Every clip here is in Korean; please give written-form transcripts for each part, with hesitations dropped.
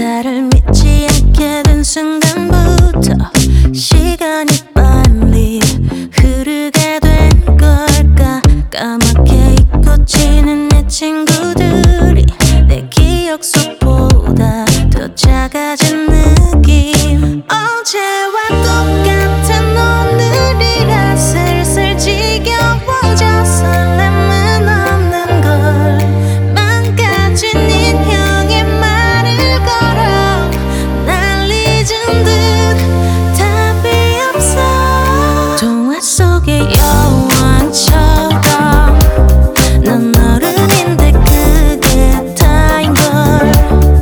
나를 믿지 않게 된 순간부터 시간이 빨리 흐르게 된 걸까. 까맣게 잊고 지는 내 친구들이 내 기억 속보다 더 작아진 느낌. 어제와 똑같은 오늘이라 슬슬 지겨워져. 설렘은 없는 걸 망가진 인형의 말을 걸어. 날 잊은 듯 답이 없어. 동화 속의 여왕처럼 넌 어른인데 그게 다인 걸.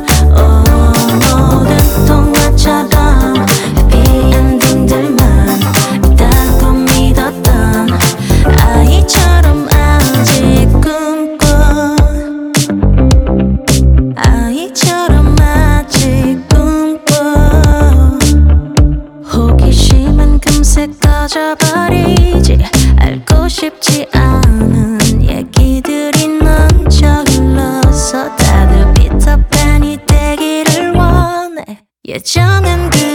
모든 동화처럼 해피엔딩들만 있다고 믿었던 아이처럼 아직 꿈꿔. 아이처럼 아직 꿈꿔. 호기심은 금세 꺼져버리지. 알고 싶지 않은 얘기들이 넘쳐 흘러서 다들 피터팬이 되기를 원해. 예전엔